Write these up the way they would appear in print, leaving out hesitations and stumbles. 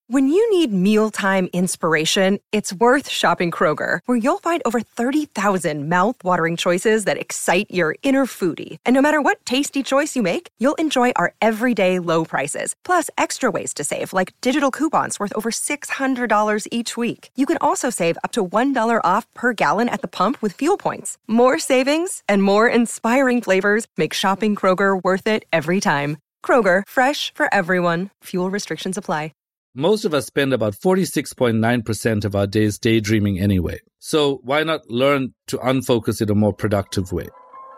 When you need mealtime inspiration, it's worth shopping Kroger, where you'll find over 30,000 mouth-watering choices that excite your inner foodie. And no matter what tasty choice you make, you'll enjoy our everyday low prices, plus extra ways to save, like digital coupons worth over $600 each week. You can also save up to $1 off per gallon at the pump with fuel points. More savings and more inspiring flavors make shopping Kroger worth it every time. Kroger, fresh for everyone. Fuel restrictions apply. Most of us spend about 46.9% of our days daydreaming anyway. So why not learn to unfocus in a more productive way?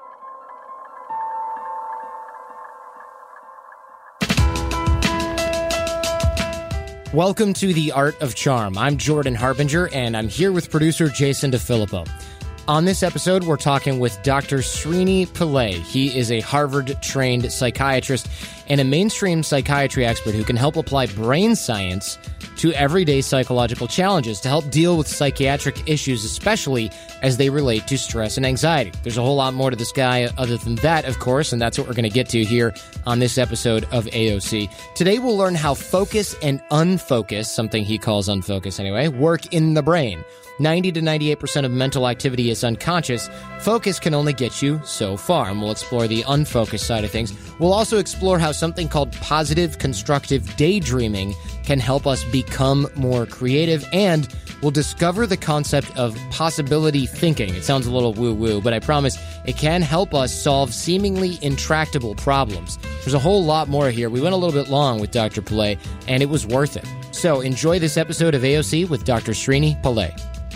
Welcome to The Art of Charm. I'm Jordan Harbinger, and I'm here with producer Jason DeFilippo. On this episode, we're talking with Dr. Srini Pillai. He is a Harvard-trained psychiatrist and a mainstream psychiatry expert who can help apply brain science to everyday psychological challenges to help deal with psychiatric issues, especially as they relate to stress and anxiety. There's a whole lot more to this guy other than that, of course, and that's what we're going to get to here on this episode of AOC. Today, we'll learn how focus and unfocus, something he calls unfocus anyway, work in the brain. 90 to 98% of mental activity is unconscious. Focus can only get you so far, and we'll explore the unfocused side of things. We'll also explore how something called positive constructive daydreaming can help us become more creative, and we'll discover the concept of possibility thinking. It sounds a little woo-woo, but I promise it can help us solve seemingly intractable problems. There's a whole lot more here. We went a little bit long with Dr. Pillai, and it was worth it. So enjoy this episode of AOC with Dr. Srini Pillai.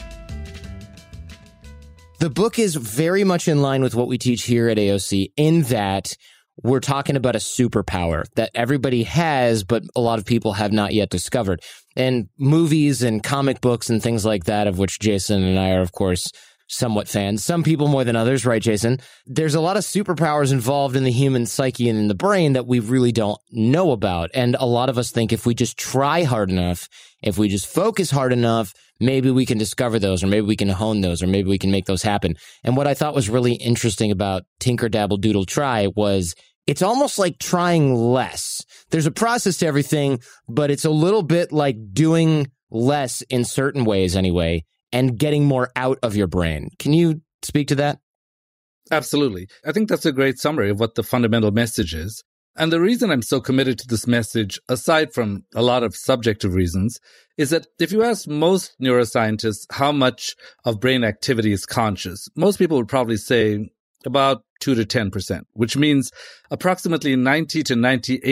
The book is very much in line with what we teach here at AOC in that we're talking about a superpower that everybody has, but a lot of people have not yet discovered. And movies and comic books and things like that, of which Jason and I are, of course, somewhat fans. Some people more than others, right, Jason? There's a lot of superpowers involved in the human psyche and in the brain that we really don't know about. And a lot of us think if we just try hard enough, if we just focus hard enough, maybe we can discover those, or maybe we can hone those, or maybe we can make those happen. And what I thought was really interesting about Tinker, Dabble, Doodle, Try was it's almost like trying less. There's a process to everything, but it's a little bit like doing less in certain ways anyway, and getting more out of your brain. Can you speak to that? Absolutely. I think that's a great summary of what the fundamental message is. And the reason I'm so committed to this message, aside from a lot of subjective reasons, is that if you ask most neuroscientists how much of brain activity is conscious, most people would probably say about 2 to 10%, which means approximately 90 to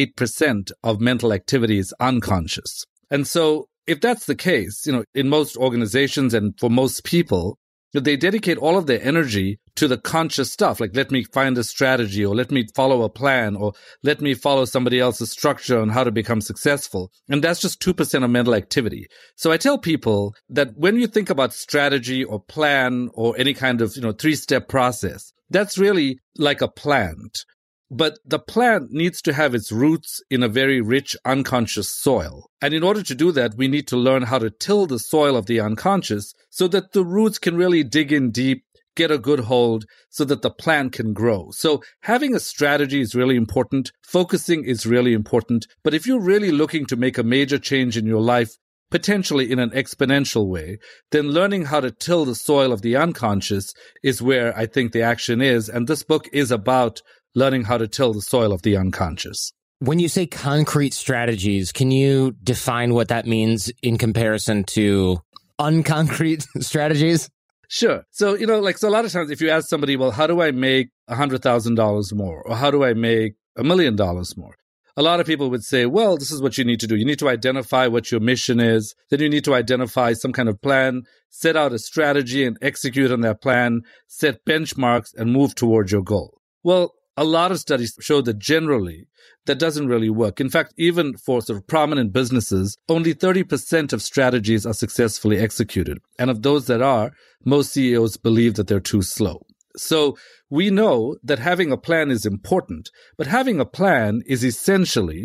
98% of mental activity is unconscious. And so if that's the case, in most organizations and for most people, they dedicate all of their energy to the conscious stuff, like let me find a strategy, or let me follow a plan, or let me follow somebody else's structure on how to become successful. And that's just 2% of mental activity. So I tell people that when you think about strategy or plan or any kind of, 3-step process, that's really like a plant. But the plant needs to have its roots in a very rich unconscious soil. And in order to do that, we need to learn how to till the soil of the unconscious so that the roots can really dig in deep, get a good hold, so that the plant can grow. So having a strategy is really important. Focusing is really important. But if you're really looking to make a major change in your life, potentially in an exponential way, then learning how to till the soil of the unconscious is where I think the action is. And this book is about learning how to till the soil of the unconscious. When you say concrete strategies, can you define what that means in comparison to unconcrete strategies? Sure. So, so a lot of times if you ask somebody, well, how do I make $100,000 more? Or how do I make $1 million more? A lot of people would say, well, this is what you need to do. You need to identify what your mission is. Then you need to identify some kind of plan, set out a strategy and execute on that plan, set benchmarks and move towards your goal. Well, a lot of studies show that generally that doesn't really work. In fact, even for sort of prominent businesses, only 30% of strategies are successfully executed. And of those that are, most CEOs believe that they're too slow. So we know that having a plan is important, but having a plan is essentially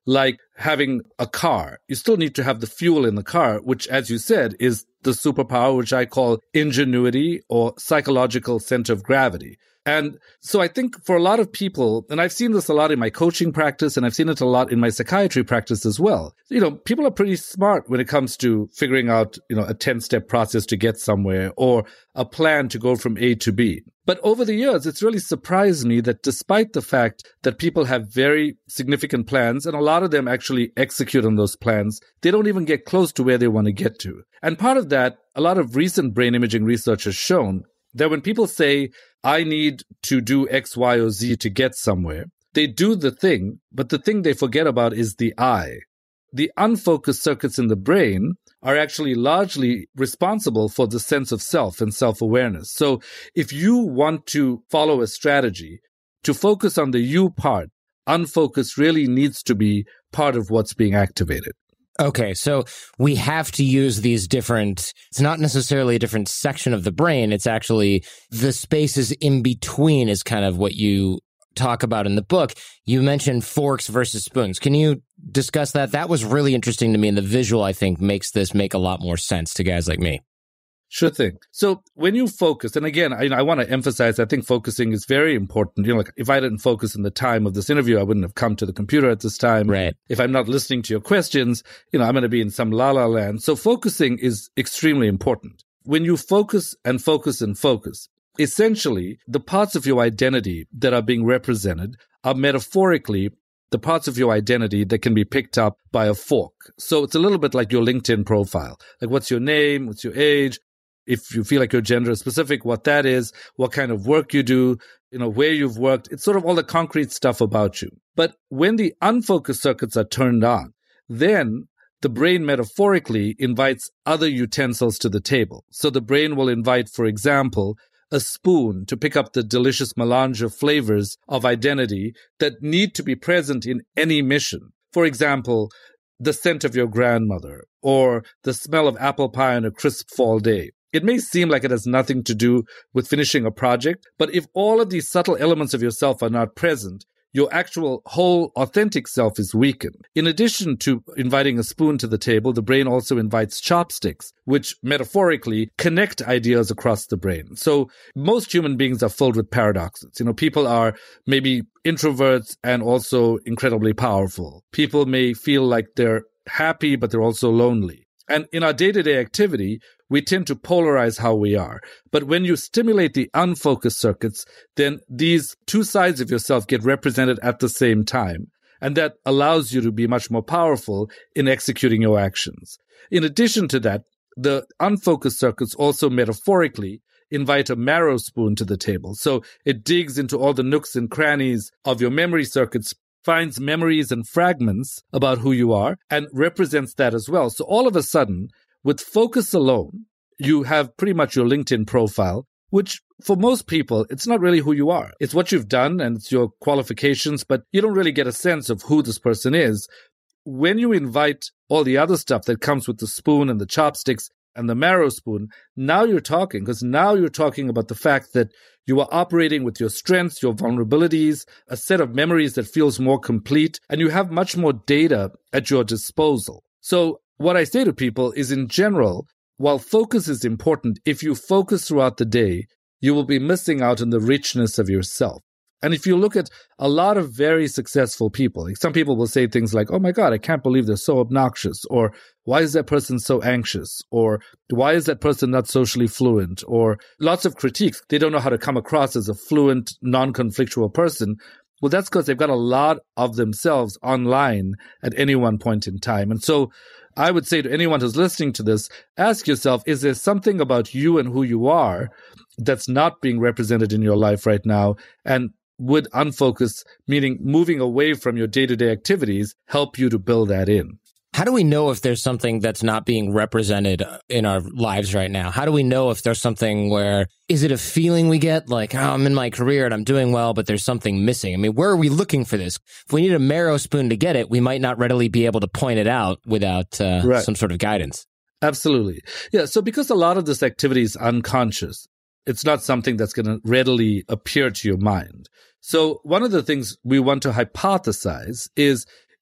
like having a car. You still need to have the fuel in the car, which, as you said, is the superpower, which I call ingenuity or psychological center of gravity. And so I think for a lot of people, and I've seen this a lot in my coaching practice, and I've seen it a lot in my psychiatry practice as well. People are pretty smart when it comes to figuring out, a 10-step process to get somewhere or a plan to go from A to B. But over the years, it's really surprised me that despite the fact that people have very significant plans, and a lot of them actually execute on those plans, they don't even get close to where they want to get to. And part of that, a lot of recent brain imaging research has shown that when people say, I need to do X, Y, or Z to get somewhere, they do the thing, but the thing they forget about is the I. The unfocused circuits in the brain are actually largely responsible for the sense of self and self-awareness. So if you want to follow a strategy, to focus on the you part, unfocused really needs to be part of what's being activated. Okay, so we have to use these different, it's not necessarily a different section of the brain, it's actually the spaces in between is kind of what you talk about in the book. You mentioned forks versus spoons. Can you discuss that? That was really interesting to me, and the visual, I think, makes this make a lot more sense to guys like me. Sure thing. So when you focus, and again, I want to emphasize, I think focusing is very important. Like if I didn't focus in the time of this interview, I wouldn't have come to the computer at this time. Right. If I'm not listening to your questions, I'm going to be in some la-la land. So focusing is extremely important. When you focus and focus and focus, essentially the parts of your identity that are being represented are metaphorically the parts of your identity that can be picked up by a fork. So it's a little bit like your LinkedIn profile. Like what's your name? What's your age? If you feel like your gender is specific, what that is, what kind of work you do, where you've worked. It's sort of all the concrete stuff about you. But when the unfocused circuits are turned on, then the brain metaphorically invites other utensils to the table. So the brain will invite, for example, a spoon to pick up the delicious melange of flavors of identity that need to be present in any mission. For example, the scent of your grandmother or the smell of apple pie on a crisp fall day. It may seem like it has nothing to do with finishing a project, but if all of these subtle elements of yourself are not present, your actual whole authentic self is weakened. In addition to inviting a spoon to the table, the brain also invites chopsticks, which metaphorically connect ideas across the brain. So most human beings are filled with paradoxes. People are maybe introverts and also incredibly powerful. People may feel like they're happy, but they're also lonely. And in our day-to-day activity, we tend to polarize how we are. But when you stimulate the unfocused circuits, then these two sides of yourself get represented at the same time. And that allows you to be much more powerful in executing your actions. In addition to that, the unfocused circuits also metaphorically invite a marrow spoon to the table. So it digs into all the nooks and crannies of your memory circuits, finds memories and fragments about who you are, and represents that as well. So all of a sudden, with focus alone, you have pretty much your LinkedIn profile, which for most people, it's not really who you are. It's what you've done and it's your qualifications, but you don't really get a sense of who this person is. When you invite all the other stuff that comes with the spoon and the chopsticks and the marrow spoon, now you're talking, because now you're talking about the fact that you are operating with your strengths, your vulnerabilities, a set of memories that feels more complete, and you have much more data at your disposal. So what I say to people is, in general, while focus is important, if you focus throughout the day, you will be missing out on the richness of yourself. And if you look at a lot of very successful people, like some people will say things like, oh my God, I can't believe they're so obnoxious, or why is that person so anxious, or why is that person not socially fluent, or lots of critiques. They don't know how to come across as a fluent, non-conflictual person. Well, that's because they've got a lot of themselves online at any one point in time. And so I would say to anyone who's listening to this, ask yourself, is there something about you and who you are that's not being represented in your life right now? And would unfocus, meaning moving away from your day-to-day activities, help you to build that in? How do we know if there's something that's not being represented in our lives right now? How do we know if there's something where, is it a feeling we get like, oh, I'm in my career and I'm doing well, but there's something missing? I mean, where are we looking for this? If we need a marrow spoon to get it, we might not readily be able to point it out without some sort of guidance. Absolutely. Yeah. So because a lot of this activity is unconscious, it's not something that's going to readily appear to your mind. So one of the things we want to hypothesize is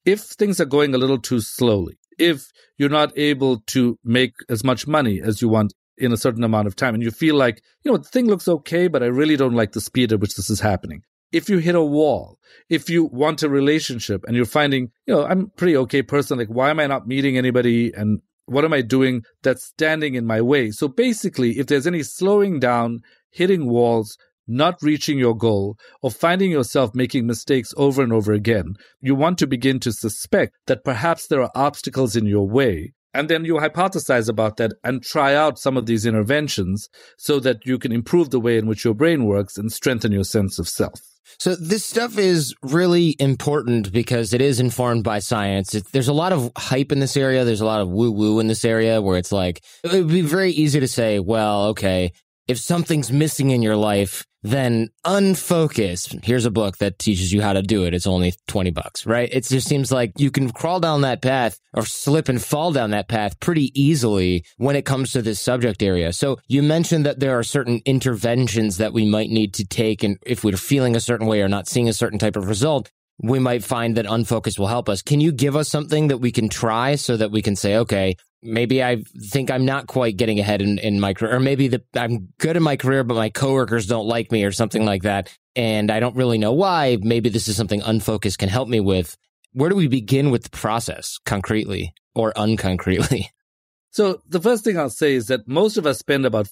if things are going a little too slowly, if you're not able to make as much money as you want in a certain amount of time, and you feel like, the thing looks okay, but I really don't like the speed at which this is happening. If you hit a wall, if you want a relationship and you're finding, I'm a pretty okay person, like, why am I not meeting anybody? And what am I doing that's standing in my way? So basically, if there's any slowing down, hitting walls, not reaching your goal, or finding yourself making mistakes over and over again, you want to begin to suspect that perhaps there are obstacles in your way. And then you hypothesize about that and try out some of these interventions so that you can improve the way in which your brain works and strengthen your sense of self. So this stuff is really important because it is informed by science. There's a lot of hype in this area. There's a lot of woo-woo in this area where it's like, it would be very easy to say, well, okay, if something's missing in your life, then unfocus. Here's a book that teaches you how to do it. It's only $20, right? It just seems like you can crawl down that path or slip and fall down that path pretty easily when it comes to this subject area. So you mentioned that there are certain interventions that we might need to take, and if we're feeling a certain way or not seeing a certain type of result, we might find that unfocus will help us. Can you give us something that we can try so that we can say, okay, maybe I think I'm not quite getting ahead in my career, or maybe I'm good in my career, but my coworkers don't like me or something like that, and I don't really know why. Maybe this is something unfocused can help me with. Where do we begin with the process, concretely or unconcretely? So the first thing I'll say is that most of us spend about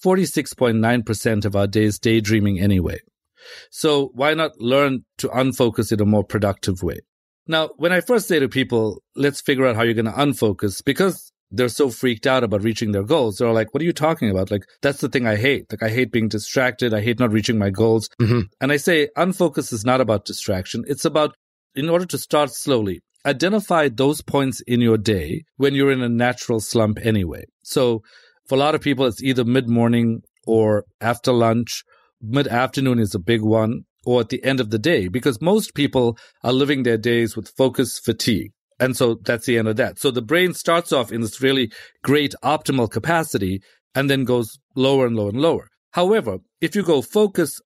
46.9% of our days daydreaming anyway. So why not learn to unfocus in a more productive way? Now, when I first say to people, let's figure out how you're going to unfocus, because they're so freaked out about reaching their goals. They're like, what are you talking about? Like, that's the thing I hate. Like, I hate being distracted. I hate not reaching my goals. Mm-hmm. And I say, unfocus is not about distraction. It's about, in order to start slowly, identify those points in your day when you're in a natural slump anyway. So for a lot of people, it's either mid-morning or after lunch. Mid-afternoon is a big one, or at the end of the day, because most people are living their days with focus fatigue. And so that's the end of that. So the brain starts off in this really great optimal capacity and then goes lower and lower and lower. However, if you go focus,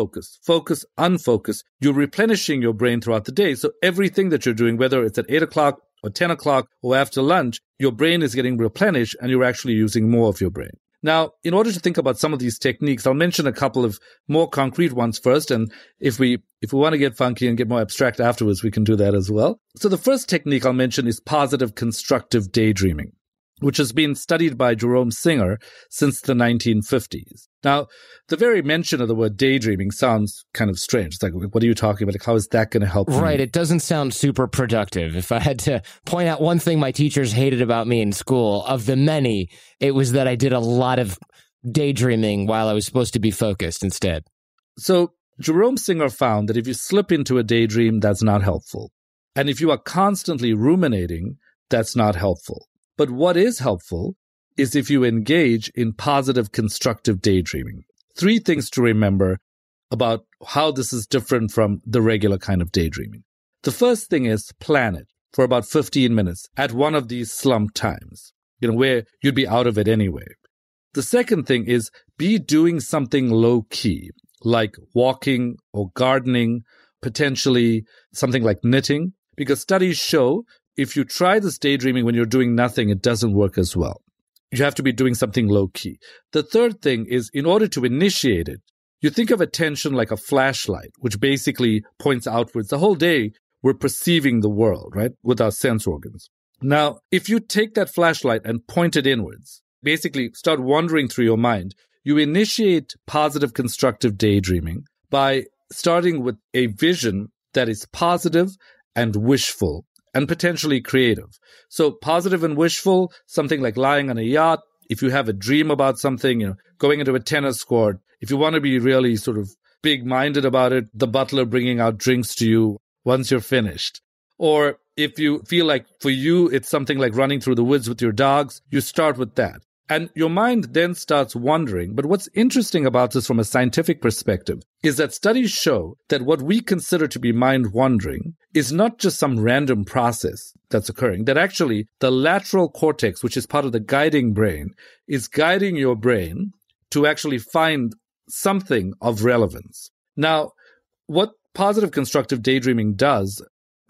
unfocus, you're replenishing your brain throughout the day. So everything that you're doing, whether it's at 8 o'clock or 10 o'clock or after lunch, your brain is getting replenished and you're actually using more of your brain. Now, in order to think about some of these techniques, I'll mention a couple of more concrete ones first. And if we want to get funky and get more abstract afterwards, we can do that as well. So the first technique I'll mention is positive constructive daydreaming, which has been studied by Jerome Singer since the 1950s. Now, the very mention of the word daydreaming sounds kind of strange. It's like, what are you talking about? Like, how is that going to help me? Right. It doesn't sound super productive. If I had to point out one thing my teachers hated about me in school, of the many, it was that I did a lot of daydreaming while I was supposed to be focused instead. So Jerome Singer found that if you slip into a daydream, that's not helpful. And if you are constantly ruminating, that's not helpful. But what is helpful is if you engage in positive, constructive daydreaming. 3 things to remember about how this is different from the regular kind of daydreaming. The first thing is plan it for about 15 minutes at one of these slump times, where you'd be out of it anyway. The second thing is be doing something low-key, like walking or gardening, potentially something like knitting, because studies show if you try this daydreaming when you're doing nothing, it doesn't work as well. You have to be doing something low-key. The third thing is, in order to initiate it, you think of attention like a flashlight, which basically points outwards. The whole day, we're perceiving the world, right, with our sense organs. Now, if you take that flashlight and point it inwards, basically start wandering through your mind, you initiate positive, constructive daydreaming by starting with a vision that is positive and wishful, and potentially creative. So positive and wishful, something like lying on a yacht. If you have a dream about something, going into a tennis court. If you want to be really sort of big-minded about it, the butler bringing out drinks to you once you're finished. Or if you feel like for you, it's something like running through the woods with your dogs, you start with that. And your mind then starts wandering. But what's interesting about this from a scientific perspective is that studies show that what we consider to be mind wandering is not just some random process that's occurring, that actually the lateral cortex, which is part of the guiding brain, is guiding your brain to actually find something of relevance. Now, what positive constructive daydreaming does,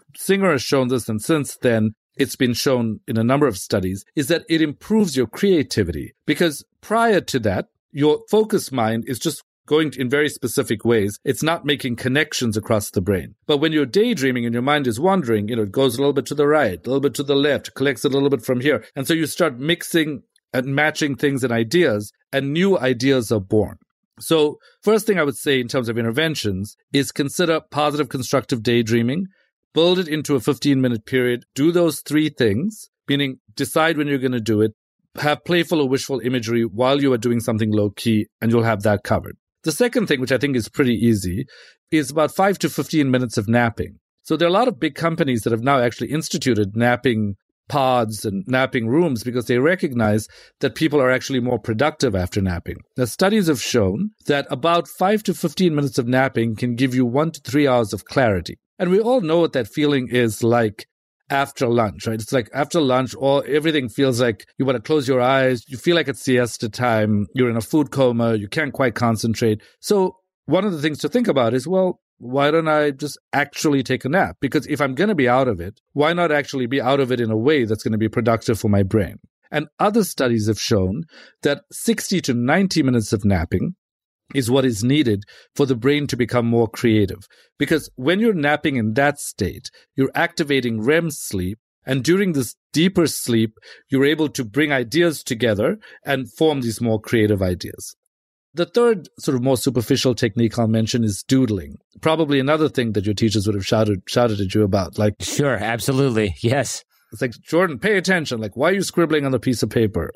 Singer has shown this, and since then, it's been shown in a number of studies, is that it improves your creativity. Because prior to that, your focused mind is just going in very specific ways. It's not making connections across the brain. But when you're daydreaming and your mind is wandering, it goes a little bit to the right, a little bit to the left, collects a little bit from here. And so you start mixing and matching things and ideas, and new ideas are born. So first thing I would say in terms of interventions is consider positive constructive daydreaming, build it into a 15-minute period, do those three things, meaning decide when you're going to do it, have playful or wishful imagery while you are doing something low-key, and you'll have that covered. The second thing, which I think is pretty easy, is about 5 to 15 minutes of napping. So there are a lot of big companies that have now actually instituted napping pods and napping rooms because they recognize that people are actually more productive after napping. Now, studies have shown that about 5 to 15 minutes of napping can give you 1 to 3 hours of clarity. And we all know what that feeling is like after lunch, right? It's like after lunch, everything feels like you want to close your eyes. You feel like it's siesta time. You're in a food coma. You can't quite concentrate. So one of the things to think about is, well, why don't I just actually take a nap? Because if I'm going to be out of it, why not actually be out of it in a way that's going to be productive for my brain? And other studies have shown that 60 to 90 minutes of napping is what is needed for the brain to become more creative. Because when you're napping in that state, you're activating REM sleep. And during this deeper sleep, you're able to bring ideas together and form these more creative ideas. The third sort of more superficial technique I'll mention is doodling. Probably another thing that your teachers would have shouted at you about. Like, sure, absolutely. Yes. It's like, Jordan, pay attention. Like, why are you scribbling on the piece of paper?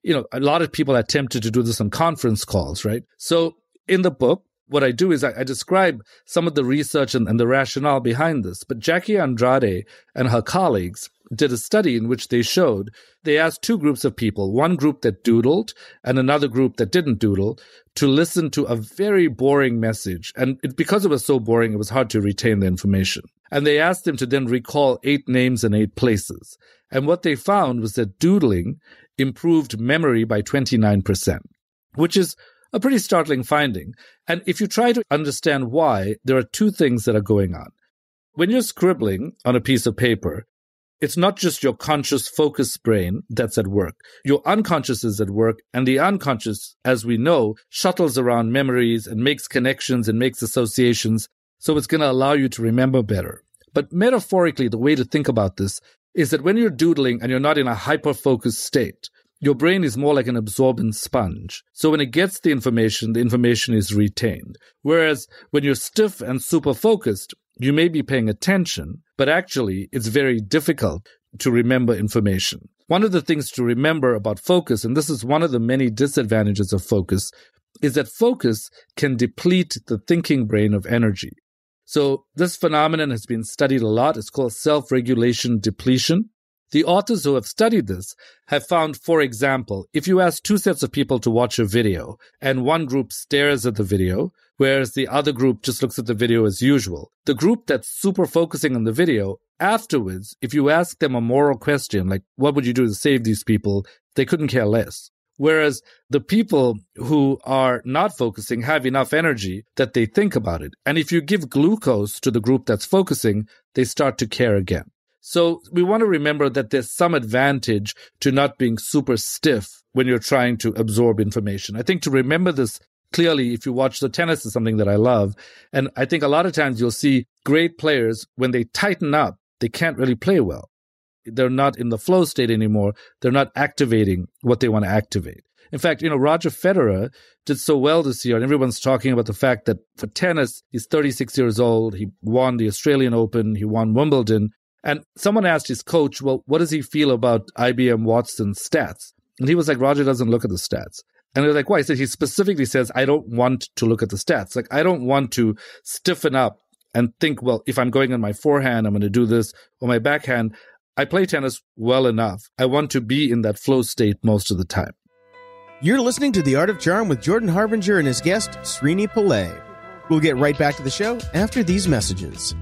A lot of people are tempted to do this on conference calls, right? So in the book, what I do is I describe some of the research and the rationale behind this. But Jackie Andrade and her colleagues did a study in which they asked two groups of people, one group that doodled and another group that didn't doodle, to listen to a very boring message. And because it was so boring, it was hard to retain the information. And they asked them to then recall 8 names and 8 places. And what they found was that doodling improved memory by 29%, which is a pretty startling finding. And if you try to understand why, there are 2 things that are going on. When you're scribbling on a piece of paper, it's not just your conscious focused brain that's at work. Your unconscious is at work, and the unconscious, as we know, shuttles around memories and makes connections and makes associations, so it's going to allow you to remember better. But metaphorically, the way to think about this is that when you're doodling and you're not in a hyper-focused state, your brain is more like an absorbent sponge. So when it gets the information is retained. Whereas when you're stiff and super focused, you may be paying attention, but actually it's very difficult to remember information. One of the things to remember about focus, and this is one of the many disadvantages of focus, is that focus can deplete the thinking brain of energy. So this phenomenon has been studied a lot. It's called self-regulation depletion. The authors who have studied this have found, for example, if you ask 2 sets of people to watch a video and one group stares at the video, whereas the other group just looks at the video as usual, the group that's super focusing on the video, afterwards, if you ask them a moral question, like, what would you do to save these people? They couldn't care less. Whereas the people who are not focusing have enough energy that they think about it. And if you give glucose to the group that's focusing, they start to care again. So we want to remember that there's some advantage to not being super stiff when you're trying to absorb information. I think to remember this clearly, if you watch the tennis is something that I love. And I think a lot of times you'll see great players, when they tighten up, they can't really play well. They're not in the flow state anymore. They're not activating what they want to activate. In fact, Roger Federer did so well this year, and everyone's talking about the fact that for tennis, he's 36 years old. He won the Australian Open. He won Wimbledon. And someone asked his coach, well, what does he feel about IBM Watson's stats? And he was like, Roger doesn't look at the stats. And they're like, why? He specifically says, I don't want to look at the stats. Like, I don't want to stiffen up and think, well, if I'm going on my forehand, I'm going to do this, or my backhand. I play tennis well enough. I want to be in that flow state most of the time. You're listening to The Art of Charm with Jordan Harbinger and his guest, Srini Pillay. We'll get right back to the show after these messages.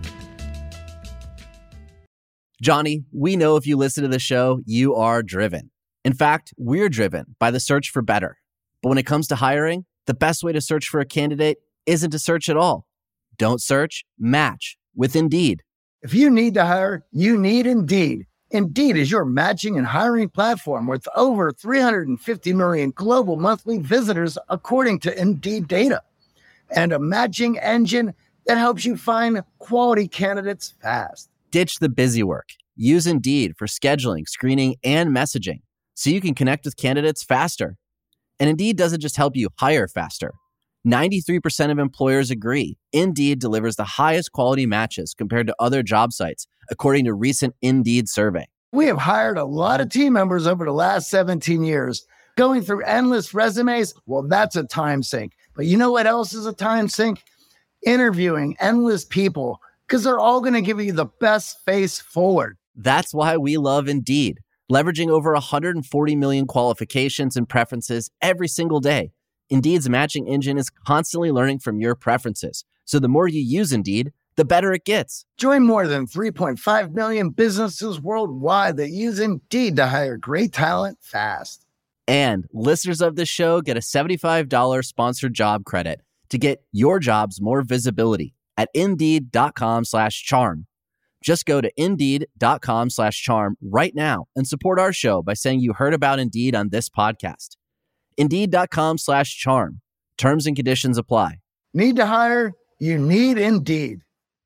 Johnny, we know if you listen to the show, you are driven. In fact, we're driven by the search for better. But when it comes to hiring, the best way to search for a candidate isn't to search at all. Don't search, match with Indeed. If you need to hire, you need Indeed. Indeed is your matching and hiring platform with over 350 million global monthly visitors, according to Indeed data, and a matching engine that helps you find quality candidates fast. Ditch the busy work. Use Indeed for scheduling, screening, and messaging so you can connect with candidates faster. And Indeed doesn't just help you hire faster. 93% of employers agree Indeed delivers the highest quality matches compared to other job sites, according to a recent Indeed survey. We have hired a lot of team members over the last 17 years. Going through endless resumes, well, that's a time sink. But you know what else is a time sink? Interviewing endless people, because they're all going to give you the best face forward. That's why we love Indeed, leveraging over 140 million qualifications and preferences every single day. Indeed's matching engine is constantly learning from your preferences. So the more you use Indeed, the better it gets. Join more than 3.5 million businesses worldwide that use Indeed to hire great talent fast. And listeners of this show get a $75 sponsored job credit to get your jobs more visibility at Indeed.com/charm. Just go to Indeed.com/charm right now and support our show by saying you heard about Indeed on this podcast. Indeed.com/charm. Terms and conditions apply. Need to hire? You need Indeed.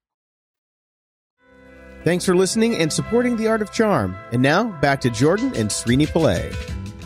Thanks for listening and supporting The Art of Charm. And now, back to Jordan and Srini Pillay.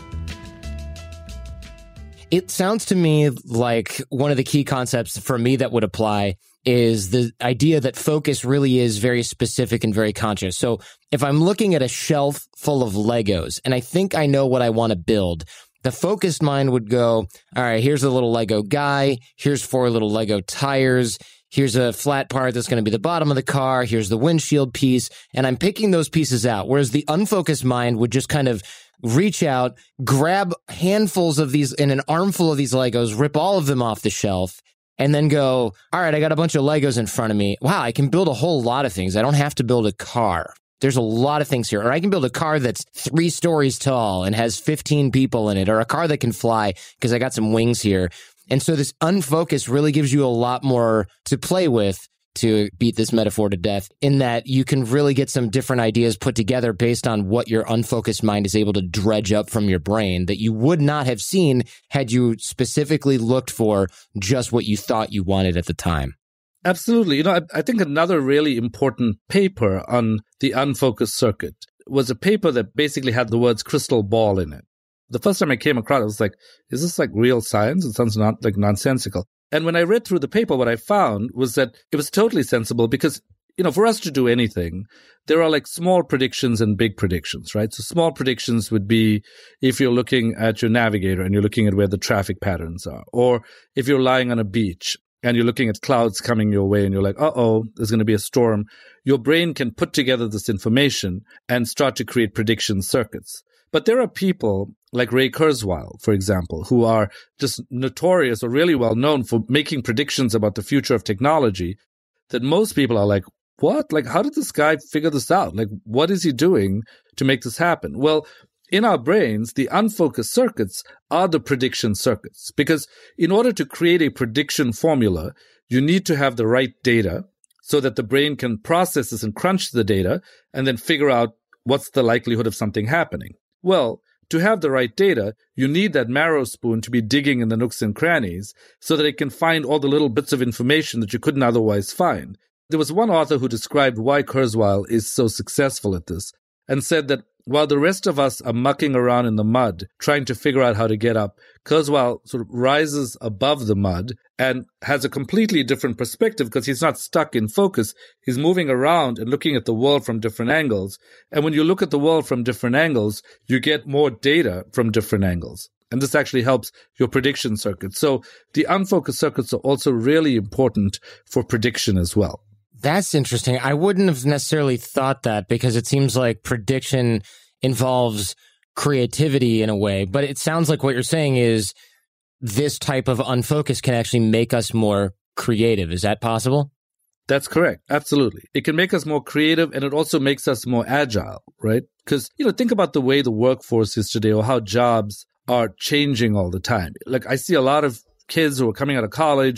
It sounds to me like one of the key concepts for me that would apply is the idea that focus really is very specific and very conscious. So if I'm looking at a shelf full of Legos and I think I know what I want to build, the focused mind would go, all right, here's a little Lego guy. Here's 4 little Lego tires. Here's a flat part that's going to be the bottom of the car. Here's the windshield piece. And I'm picking those pieces out. Whereas the unfocused mind would just kind of reach out, grab handfuls of these in an armful of these Legos, rip all of them off the shelf, and then go, all right, I got a bunch of Legos in front of me. Wow, I can build a whole lot of things. I don't have to build a car. There's a lot of things here. Or I can build a car that's 3 stories tall and has 15 people in it, or a car that can fly because I got some wings here. And so this unfocus really gives you a lot more to play with, to beat this metaphor to death, in that you can really get some different ideas put together based on what your unfocused mind is able to dredge up from your brain that you would not have seen had you specifically looked for just what you thought you wanted at the time. Absolutely. I think another really important paper on the unfocused circuit was a paper that basically had the words crystal ball in it. The first time I came across it, I was like, is this like real science? It sounds not like nonsensical. And when I read through the paper, what I found was that it was totally sensible because, for us to do anything, there are like small predictions and big predictions, right? So small predictions would be if you're looking at your navigator and you're looking at where the traffic patterns are, or if you're lying on a beach and you're looking at clouds coming your way and you're like, there's going to be a storm. Your brain can put together this information and start to create prediction circuits. But there are people like Ray Kurzweil, for example, who are just notorious or really well known for making predictions about the future of technology that most people are like, what? Like, how did this guy figure this out? Like, what is he doing to make this happen? Well, in our brains, the unfocused circuits are the prediction circuits, because in order to create a prediction formula, you need to have the right data so that the brain can process this and crunch the data and then figure out what's the likelihood of something happening. Well, to have the right data, you need that marrow spoon to be digging in the nooks and crannies so that it can find all the little bits of information that you couldn't otherwise find. There was one author who described why Kurzweil is so successful at this and said that while the rest of us are mucking around in the mud trying to figure out how to get up, Kurzweil sort of rises above the mud and has a completely different perspective because he's not stuck in focus. He's moving around and looking at the world from different angles. And when you look at the world from different angles, you get more data from different angles. And this actually helps your prediction circuits. So the unfocused circuits are also really important for prediction as well. That's interesting. I wouldn't have necessarily thought that because it seems like prediction involves creativity in a way. But it sounds like what you're saying is this type of unfocus can actually make us more creative. Is that possible? That's correct. Absolutely. It can make us more creative, and it also makes us more agile, right? Because, think about the way the workforce is today or how jobs are changing all the time. Like I see a lot of kids who are coming out of college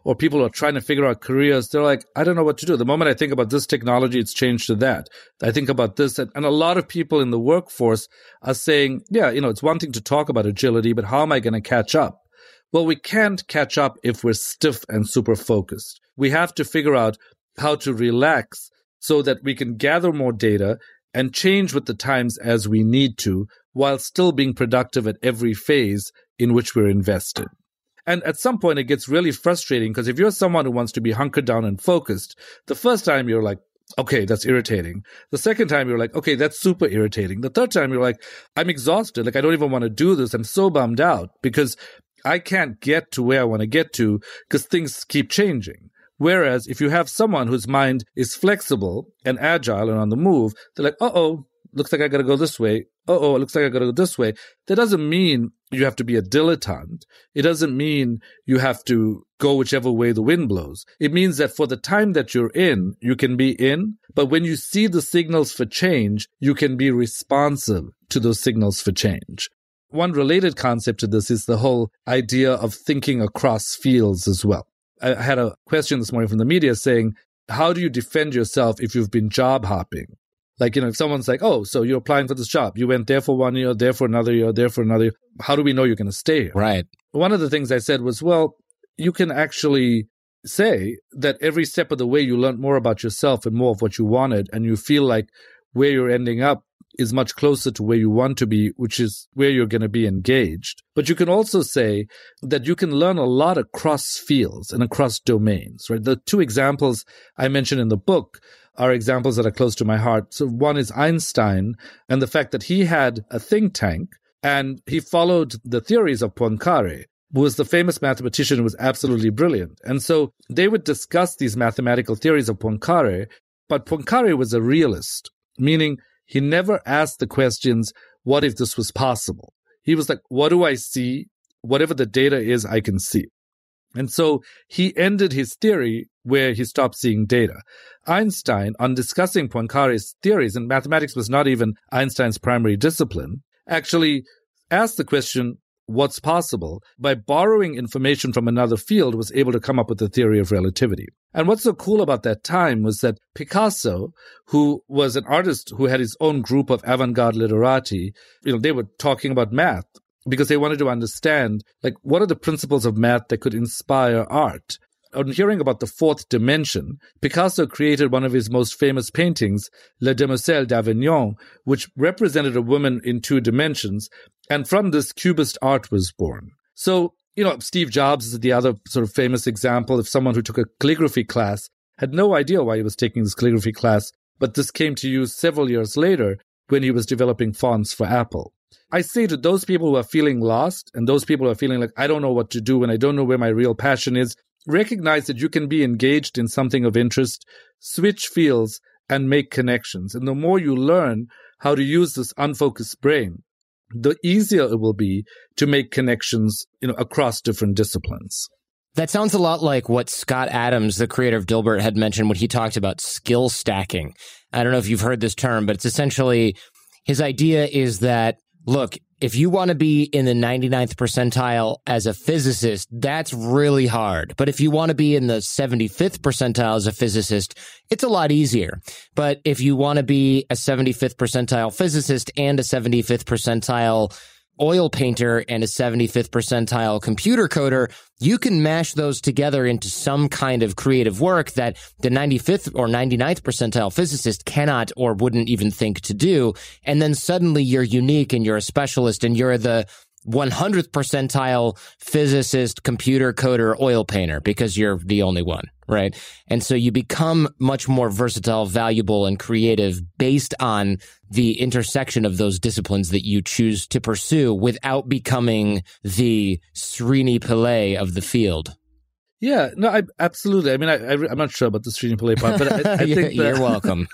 or people who are trying to figure out careers, they're like, I don't know what to do. The moment I think about this technology, it's changed to that. I think about this. And a lot of people in the workforce are saying, yeah, it's one thing to talk about agility, but how am I going to catch up? Well, we can't catch up if we're stiff and super focused. We have to figure out how to relax so that we can gather more data and change with the times as we need to, while still being productive at every phase in which we're invested. And at some point, it gets really frustrating because if you're someone who wants to be hunkered down and focused, the first time you're like, okay, that's irritating. The second time you're like, okay, that's super irritating. The third time you're like, I'm exhausted. Like, I don't even want to do this. I'm so bummed out because I can't get to where I want to get to because things keep changing. Whereas if you have someone whose mind is flexible and agile and on the move, they're like, uh-oh, looks like I got to go this way. Uh-oh, it looks like I got to go this way. That doesn't mean you have to be a dilettante. It doesn't mean you have to go whichever way the wind blows. It means that for the time that you're in, you can be in. But when you see the signals for change, you can be responsive to those signals for change. One related concept to this is the whole idea of thinking across fields as well. I had a question this morning from the media saying, how do you defend yourself if you've been job hopping? Like, if someone's like, oh, so you're applying for this job. You went there for 1 year, there for another year, there for another year. How do we know you're going to stay here? Right. One of the things I said was, well, you can actually say that every step of the way you learned more about yourself and more of what you wanted, and you feel like where you're ending up is much closer to where you want to be, which is where you're going to be engaged. But you can also say that you can learn a lot across fields and across domains, right? The two examples I mentioned in the book are examples that are close to my heart. So one is Einstein and the fact that he had a think tank and he followed the theories of Poincaré, who was the famous mathematician who was absolutely brilliant. And so they would discuss these mathematical theories of Poincaré, but Poincaré was a realist, meaning he never asked the questions, what if this was possible? He was like, what do I see? Whatever the data is, I can see. And so he ended his theory where he stopped seeing data. Einstein, on discussing Poincaré's theories, and mathematics was not even Einstein's primary discipline, actually asked the question, what's possible? By borrowing information from another field, was able to come up with the theory of relativity. And what's so cool about that time was that Picasso, who was an artist who had his own group of avant-garde literati, they were talking about math because they wanted to understand, like, what are the principles of math that could inspire art? On hearing about the fourth dimension, Picasso created one of his most famous paintings, La Demoiselle d'Avignon, which represented a woman in 2 dimensions. And from this, Cubist art was born. So, Steve Jobs is the other sort of famous example of someone who took a calligraphy class, had no idea why he was taking this calligraphy class, but this came to use several years later when he was developing fonts for Apple. I say to those people who are feeling lost and those people who are feeling like, I don't know what to do and I don't know where my real passion is, recognize that you can be engaged in something of interest, switch fields, and make connections. And the more you learn how to use this unfocused brain, the easier it will be to make connections, across different disciplines. That sounds a lot like what Scott Adams, the creator of Dilbert, had mentioned when he talked about skill stacking. I don't know if you've heard this term, but it's essentially, his idea is that, look, if you want to be in the 99th percentile as a physicist, that's really hard. But if you want to be in the 75th percentile as a physicist, it's a lot easier. But if you want to be a 75th percentile physicist and a 75th percentile oil painter and a 75th percentile computer coder, you can mash those together into some kind of creative work that the 95th or 99th percentile physicist cannot or wouldn't even think to do. And then suddenly you're unique and you're a specialist and you're the 100th percentile physicist, computer coder, oil painter because you're the only one, right? And so you become much more versatile, valuable, and creative based on the intersection of those disciplines that you choose to pursue without becoming the Srini Pillai of the field. Yeah, no, absolutely. I mean, I'm not sure about the Srini Pillai part, but I think you're welcome.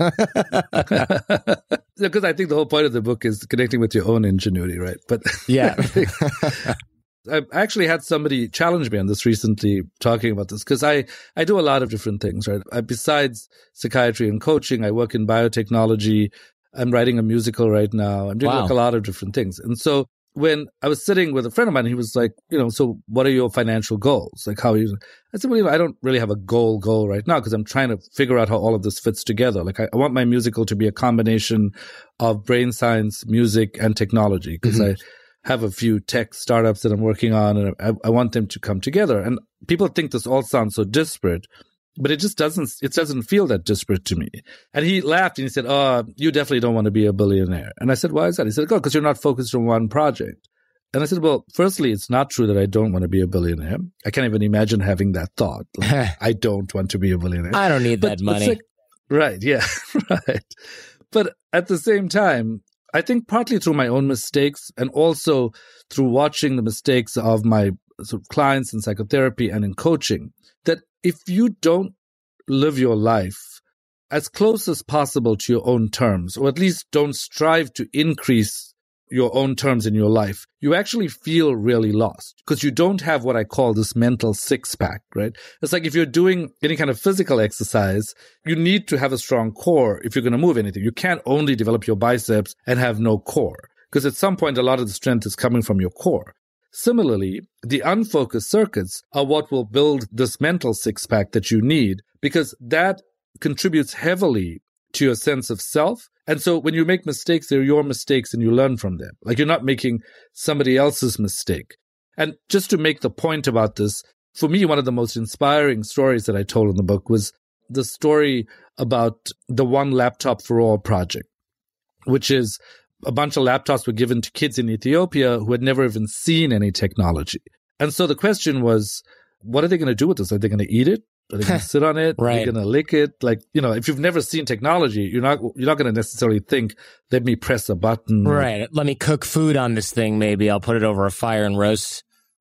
Because I think the whole point of the book is connecting with your own ingenuity, right? But yeah. I actually had somebody challenge me on this recently talking about this because I do a lot of different things, right? Besides psychiatry and coaching, I work in biotechnology. I'm writing a musical right now. I'm doing like a lot of different things. And so when I was sitting with a friend of mine, he was like, so what are your financial goals? Like, how are you? I said, well, I don't really have a goal right now because I'm trying to figure out how all of this fits together. Like, I want my musical to be a combination of brain science, music, and technology because I have a few tech startups that I'm working on, and I want them to come together. And people think this all sounds so disparate, but it just doesn't feel that disparate to me. And he laughed and he said, oh, you definitely don't want to be a billionaire. And I said, why is that? He said, oh, because you're not focused on one project. And I said, well, firstly, it's not true that I don't want to be a billionaire. I can't even imagine having that thought. Like, I don't want to be a billionaire. I don't need that money. Right. Yeah. Right. But at the same time, I think partly through my own mistakes and also through watching the mistakes of my sort of clients in psychotherapy and in coaching, that if you don't live your life as close as possible to your own terms, or at least don't strive to increase your own terms in your life, you actually feel really lost because you don't have what I call this mental six-pack, right? It's like if you're doing any kind of physical exercise, you need to have a strong core if you're going to move anything. You can't only develop your biceps and have no core because at some point, a lot of the strength is coming from your core. Similarly, the unfocused circuits are what will build this mental six-pack that you need because that contributes heavily to your sense of self. And so when you make mistakes, they're your mistakes and you learn from them. Like you're not making somebody else's mistake. And just to make the point about this, for me, one of the most inspiring stories that I told in the book was the story about the One Laptop for All project, which is a bunch of laptops were given to kids in Ethiopia who had never even seen any technology. And so the question was, what are they going to do with this? Are they going to eat it? Are they going to sit on it? Right. Are they going to lick it? Like, if you've never seen technology, you're not going to necessarily think, let me press a button. Right. Let me cook food on this thing. Maybe I'll put it over a fire and roast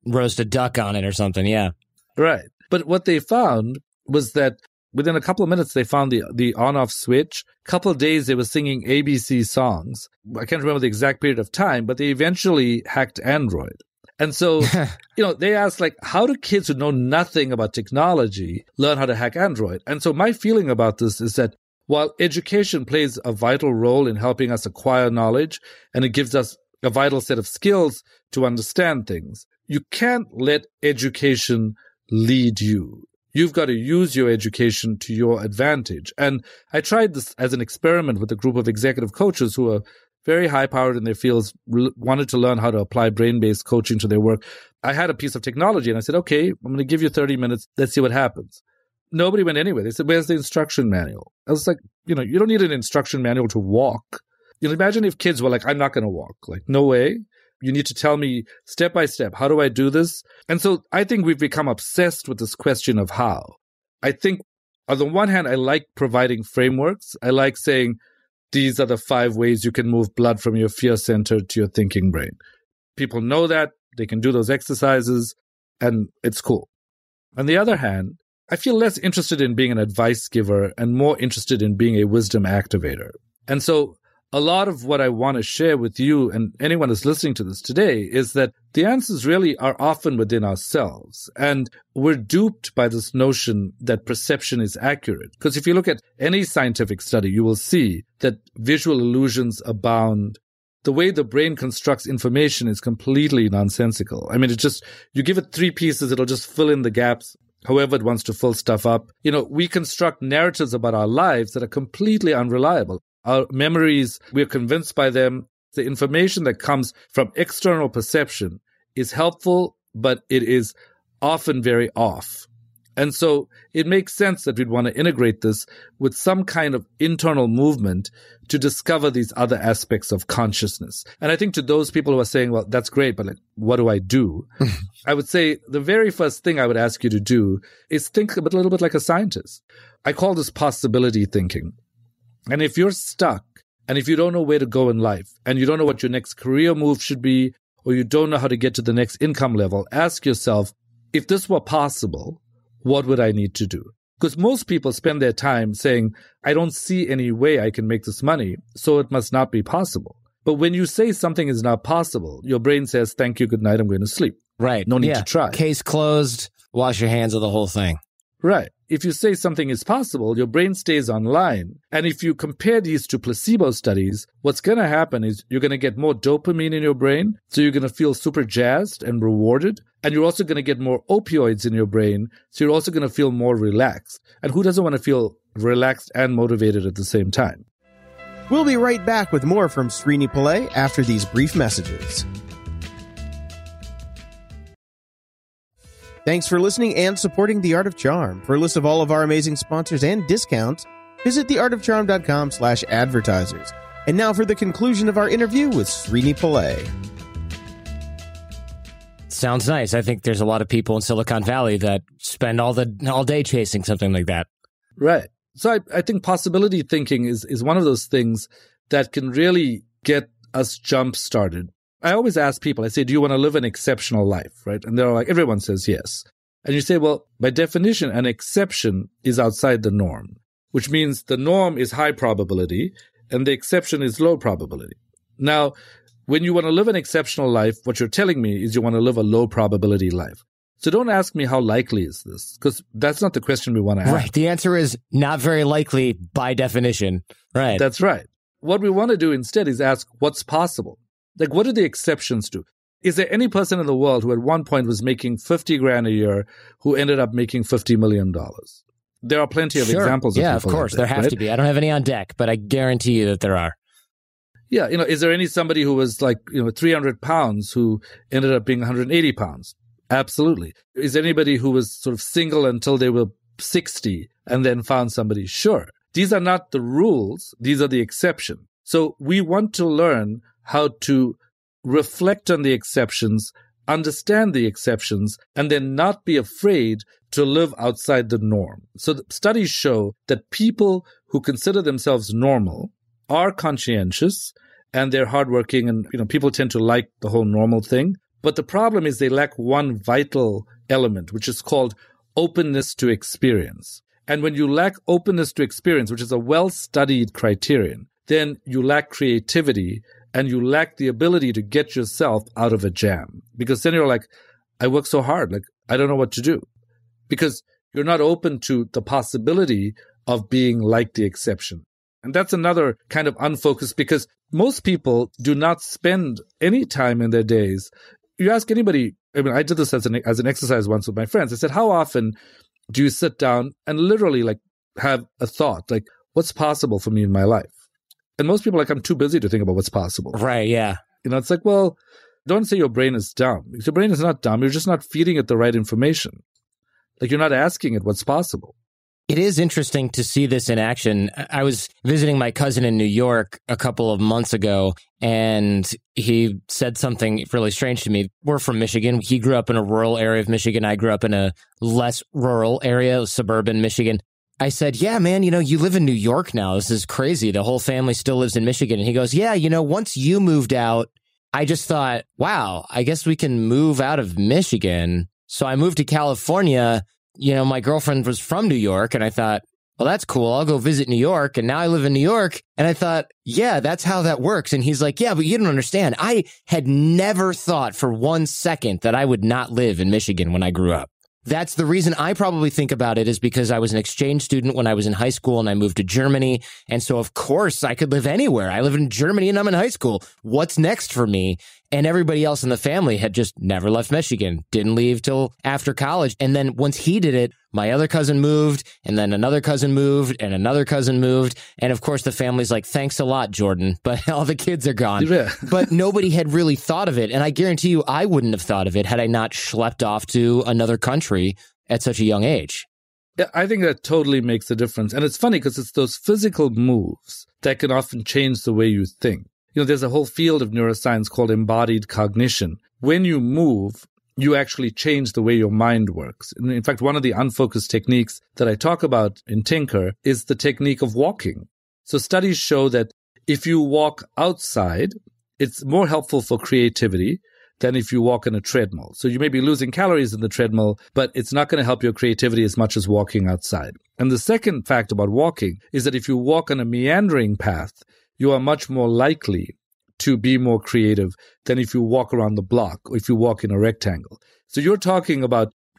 a duck on it or something. Yeah. Right. But what they found was that within a couple of minutes, they found the on-off switch. A couple of days, they were singing ABC songs. I can't remember the exact period of time, but they eventually hacked Android. And so, they asked, like, how do kids who know nothing about technology learn how to hack Android? And so my feeling about this is that while education plays a vital role in helping us acquire knowledge, and it gives us a vital set of skills to understand things, you can't let education lead you. You've got to use your education to your advantage. And I tried this as an experiment with a group of executive coaches who are very high-powered in their fields, wanted to learn how to apply brain-based coaching to their work. I had a piece of technology, and I said, okay, I'm going to give you 30 minutes. Let's see what happens. Nobody went anywhere. They said, where's the instruction manual? I was like, you don't need an instruction manual to walk. Imagine if kids were like, I'm not going to walk. Like, no way. You need to tell me step by step, how do I do this? And so I think we've become obsessed with this question of how. I think on the one hand, I like providing frameworks. I like saying, these are the 5 ways you can move blood from your fear center to your thinking brain. People know that. They can do those exercises, and it's cool. On the other hand, I feel less interested in being an advice giver and more interested in being a wisdom activator. And so a lot of what I want to share with you and anyone who's listening to this today is that the answers really are often within ourselves. And we're duped by this notion that perception is accurate. Because if you look at any scientific study, you will see that visual illusions abound. The way the brain constructs information is completely nonsensical. I mean, you give it 3 pieces, it'll just fill in the gaps however it wants to fill stuff up. We construct narratives about our lives that are completely unreliable. Our memories, we're convinced by them. The information that comes from external perception is helpful, but it is often very off. And so it makes sense that we'd want to integrate this with some kind of internal movement to discover these other aspects of consciousness. And I think to those people who are saying, well, that's great, but what do I do? I would say the very first thing I would ask you to do is think a little bit like a scientist. I call this possibility thinking. And if you're stuck, and if you don't know where to go in life, and you don't know what your next career move should be, or you don't know how to get to the next income level, ask yourself, if this were possible, what would I need to do? Because most people spend their time saying, I don't see any way I can make this money, so it must not be possible. But when you say something is not possible, your brain says, thank you, good night, I'm going to sleep. Right. No need to try. Case closed, wash your hands of the whole thing. Right. if you say something is possible, your brain stays online. And if you compare these to placebo studies, what's going to happen is you're going to get more dopamine in your brain. So you're going to feel super jazzed and rewarded. And you're also going to get more opioids in your brain. So you're also going to feel more relaxed. And who doesn't want to feel relaxed and motivated at the same time? We'll be right back with more from Srini Pillay after these brief messages. Thanks for listening and supporting The Art of Charm. For a list of all of our amazing sponsors and discounts, visit theartofcharm.com/advertisers. And now for the conclusion of our interview with Srini Pillay. Sounds nice. I think there's a lot of people in Silicon Valley that spend all day chasing something like that. Right. So I think possibility thinking is one of those things that can really get us jump started. I always ask people, I say, do you want to live an exceptional life, right? And they're like, everyone says yes. And you say, well, by definition, an exception is outside the norm, which means the norm is high probability and the exception is low probability. Now, when you want to live an exceptional life, what you're telling me is you want to live a low probability life. So don't ask me how likely is this, because that's not the question we want to ask. Right. The answer is not very likely by definition. Right. That's right. What we want to do instead is ask what's possible. Like, what do the exceptions do? Is there any person in the world who at one point was making 50 grand a year who ended up making $50 million? There are plenty of examples of people. Yeah, of course. Like that, there have to be. I don't have any on deck, but I guarantee you that there are. Yeah. Is there somebody who was 300 pounds who ended up being 180 pounds? Absolutely. Is there anybody who was sort of single until they were 60 and then found somebody? Sure. These are not the rules. These are the exception. So we want to learn how to reflect on the exceptions, understand the exceptions, and then not be afraid to live outside the norm. So the studies show that people who consider themselves normal are conscientious and they're hardworking, and people tend to like the whole normal thing. But the problem is they lack one vital element, which is called openness to experience. And when you lack openness to experience, which is a well-studied criterion, then you lack creativity and you lack the ability to get yourself out of a jam. Because then you're like, I work so hard, I don't know what to do. Because you're not open to the possibility of being like the exception. And that's another kind of unfocused, because most people do not spend any time in their days. You ask anybody, I did this as an exercise once with my friends. I said, how often do you sit down and literally have a thought, what's possible for me in my life? And most people are I'm too busy to think about what's possible. Right, yeah. It's well, don't say your brain is dumb. Because your brain is not dumb. You're just not feeding it the right information. You're not asking it what's possible. It is interesting to see this in action. I was visiting my cousin in New York a couple of months ago, and he said something really strange to me. We're from Michigan. He grew up in a rural area of Michigan. I grew up in a less rural area, suburban Michigan. I said, yeah, man, you live in New York now. This is crazy. The whole family still lives in Michigan. And he goes, yeah, once you moved out, I just thought, wow, I guess we can move out of Michigan. So I moved to California. My girlfriend was from New York, and I thought, well, that's cool. I'll go visit New York. And now I live in New York. And I thought, yeah, that's how that works. And he's like, yeah, but you don't understand. I had never thought for 1 second that I would not live in Michigan when I grew up. That's the reason I probably think about it, is because I was an exchange student when I was in high school and I moved to Germany. And so, of course, I could live anywhere. I live in Germany and I'm in high school. What's next for me? And everybody else in the family had just never left Michigan, didn't leave till after college. And then once he did it, my other cousin moved, and then another cousin moved, and another cousin moved. And of course, the family's like, thanks a lot, Jordan, but all the kids are gone. Yeah. But nobody had really thought of it. And I guarantee you, I wouldn't have thought of it had I not schlepped off to another country at such a young age. Yeah, I think that totally makes a difference. And it's funny because it's those physical moves that can often change the way you think. There's a whole field of neuroscience called embodied cognition. When you move, you actually change the way your mind works. In fact, one of the unfocused techniques that I talk about in Tinker is the technique of walking. So studies show that if you walk outside, it's more helpful for creativity than if you walk on a treadmill. So you may be losing calories in the treadmill, but it's not going to help your creativity as much as walking outside. And the second fact about walking is that if you walk on a meandering path, you are much more likely to be more creative than if you walk around the block or if you walk in a rectangle. So you're talking about,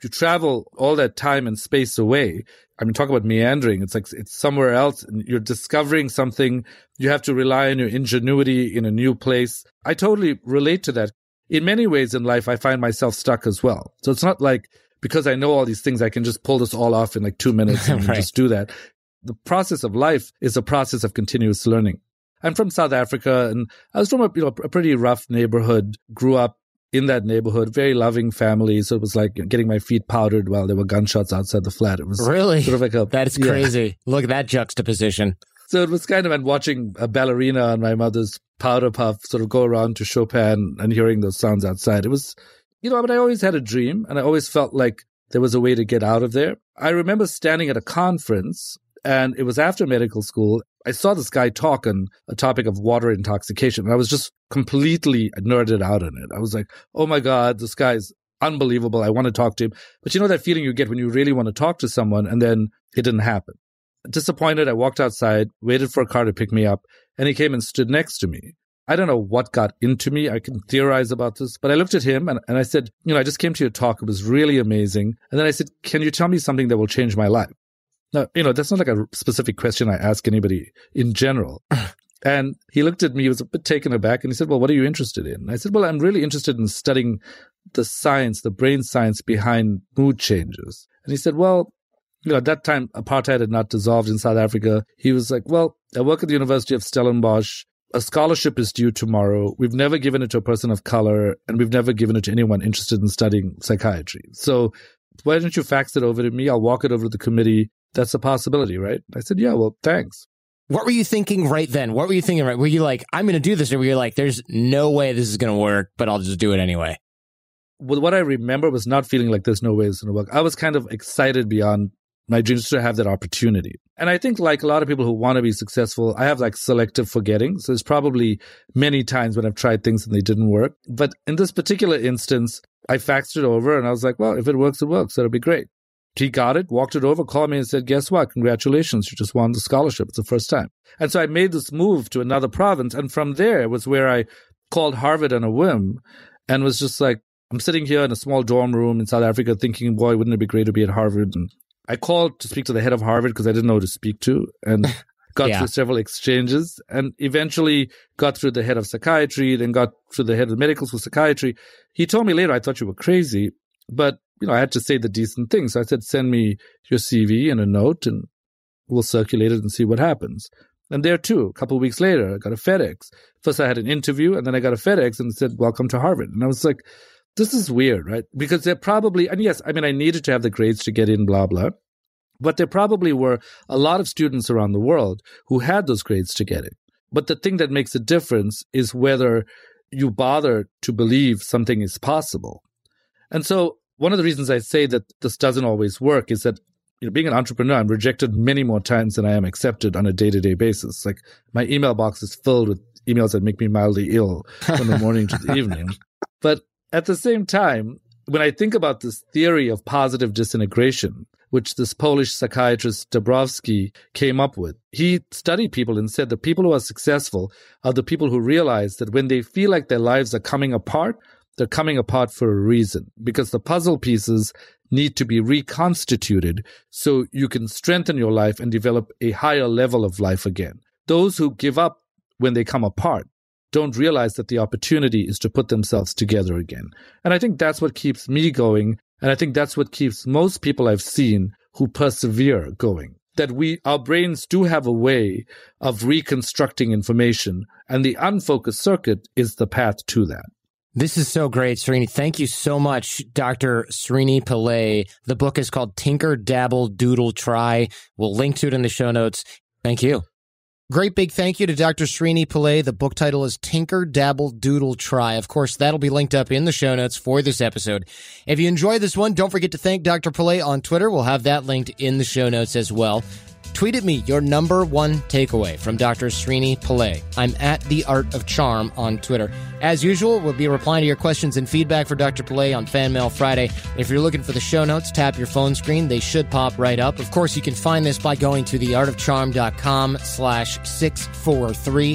you travel all that time and space away. I mean, talk about meandering. It's like it's somewhere else and you're discovering something. You have to rely on your ingenuity in a new place. I totally relate to that. In many ways in life, I find myself stuck as well. So it's not like because I know all these things, I can just pull this all off in like 2 minutes and right. just do that. The process of life is a process of continuous learning. I'm from South Africa and I was from a pretty rough neighborhood, grew up in that neighborhood, very loving family. So it was like getting my feet powdered while there were gunshots outside the flat. It was really sort of like that's crazy. Yeah. Look at that juxtaposition. So it was kind of, and watching a ballerina on my mother's powder puff sort of go around to Chopin and hearing those sounds outside. It was, but I always had a dream and I always felt like there was a way to get out of there. I remember standing at a conference and it was after medical school. I saw this guy talk on a topic of water intoxication. And I was just completely nerded out on it. I was like, oh my God, this guy is unbelievable. I want to talk to him. But you know that feeling you get when you really want to talk to someone and then it didn't happen. Disappointed, I walked outside, waited for a car to pick me up, and he came and stood next to me. I don't know what got into me. I can theorize about this, but I looked at him and I said, I just came to your talk. It was really amazing. And then I said, can you tell me something that will change my life? Now, that's not like a specific question I ask anybody in general. And he looked at me, he was a bit taken aback, and he said, well, what are you interested in? And I said, well, I'm really interested in studying the science, the brain science behind mood changes. And he said, well, at that time, apartheid had not dissolved in South Africa. He was like, well, I work at the University of Stellenbosch. A scholarship is due tomorrow. We've never given it to a person of color, and we've never given it to anyone interested in studying psychiatry. So why don't you fax it over to me? I'll walk it over to the committee. That's a possibility, right? I said, yeah, well, thanks. What were you thinking right then? Were you like, I'm going to do this? Or were you like, there's no way this is going to work, but I'll just do it anyway? Well, what I remember was not feeling like there's no way it's going to work. I was kind of excited beyond my dreams to have that opportunity. And I think like a lot of people who want to be successful, I have like selective forgetting. So there's probably many times when I've tried things and they didn't work. But in this particular instance, I faxed it over and I was like, well, if it works, it works. That'll be great. He got it, walked it over, called me and said, guess what? Congratulations. You just won the scholarship. It's the first time. And so I made this move to another province. And from there was where I called Harvard on a whim and was just like, I'm sitting here in a small dorm room in South Africa thinking, boy, wouldn't it be great to be at Harvard? And I called to speak to the head of Harvard because I didn't know who to speak to and got through several exchanges and eventually got through the head of psychiatry, then got through the head of medical school psychiatry. He told me later, I thought you were crazy, but I had to say the decent things. So I said, send me your CV and a note and we'll circulate it and see what happens. And there too, a couple of weeks later, I got a FedEx. First I had an interview and then I got a FedEx and it said, welcome to Harvard. And I was like, this is weird, right? Because they're probably, and yes, I mean, I needed to have the grades to get in, blah, blah. But there probably were a lot of students around the world who had those grades to get in. But the thing that makes a difference is whether you bother to believe something is possible. And so one of the reasons I say that this doesn't always work is that being an entrepreneur, I'm rejected many more times than I am accepted on a day-to-day basis. Like my email box is filled with emails that make me mildly ill from the morning to the evening. But at the same time, when I think about this theory of positive disintegration, which this Polish psychiatrist Dabrowski came up with, he studied people and said the people who are successful are the people who realize that when they feel like their lives are coming apart, they're coming apart for a reason, because the puzzle pieces need to be reconstituted so you can strengthen your life and develop a higher level of life again. Those who give up when they come apart don't realize that the opportunity is to put themselves together again. And I think that's what keeps me going. And I think that's what keeps most people I've seen who persevere going. That our brains do have a way of reconstructing information, and the unfocused circuit is the path to that. This is so great, Srini. Thank you so much, Dr. Srini Pillay. The book is called Tinker, Dabble, Doodle, Try. We'll link to it in the show notes. Thank you. Great big thank you to Dr. Srini Pillay. The book title is Tinker, Dabble, Doodle, Try. Of course, that'll be linked up in the show notes for this episode. If you enjoyed this one, don't forget to thank Dr. Pillay on Twitter. We'll have that linked in the show notes as well. Tweet at me your number one takeaway from Dr. Srini Pillay. I'm at The Art of Charm on Twitter. As usual, we'll be replying to your questions and feedback for Dr. Pillay on Fan Mail Friday. If you're looking for the show notes, tap your phone screen. They should pop right up. Of course, you can find this by going to theartofcharm.com/643.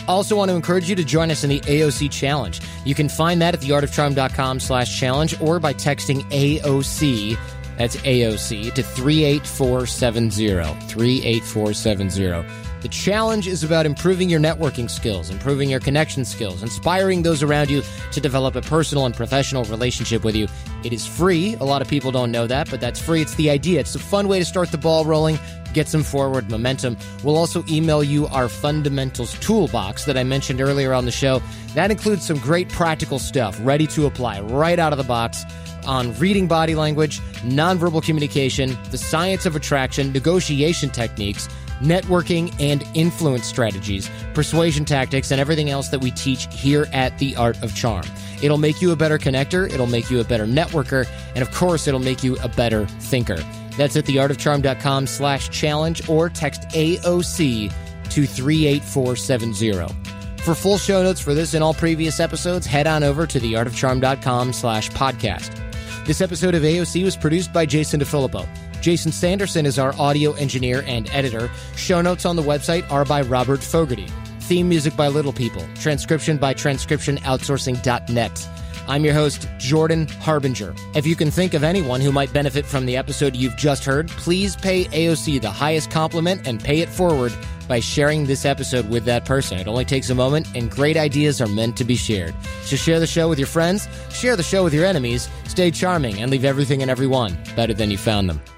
Also want to encourage you to join us in the AOC Challenge. You can find that at theartofcharm.com/challenge or by texting AOC, that's AOC, to 38470, 38470. The challenge is about improving your networking skills, improving your connection skills, inspiring those around you to develop a personal and professional relationship with you. It is free. A lot of people don't know that, but that's free. It's the idea. It's a fun way to start the ball rolling, get some forward momentum. We'll also email you our fundamentals toolbox that I mentioned earlier on the show. That includes some great practical stuff ready to apply right out of the box on reading body language, nonverbal communication, the science of attraction, negotiation techniques, networking and influence strategies, persuasion tactics, and everything else that we teach here at The Art of Charm. It'll make you a better connector, it'll make you a better networker, and of course, it'll make you a better thinker. That's at theartofcharm.com/challenge or text AOC to 38470. For full show notes for this and all previous episodes, head on over to theartofcharm.com/podcast. This episode of AOC was produced by Jason DeFilippo. Jason Sanderson is our audio engineer and editor. Show notes on the website are by Robert Fogarty. Theme music by Little People. Transcription by transcriptionoutsourcing.net. I'm your host, Jordan Harbinger. If you can think of anyone who might benefit from the episode you've just heard, please pay AOC the highest compliment and pay it forward by sharing this episode with that person. It only takes a moment, and great ideas are meant to be shared. So share the show with your friends, share the show with your enemies, stay charming, and leave everything and everyone better than you found them.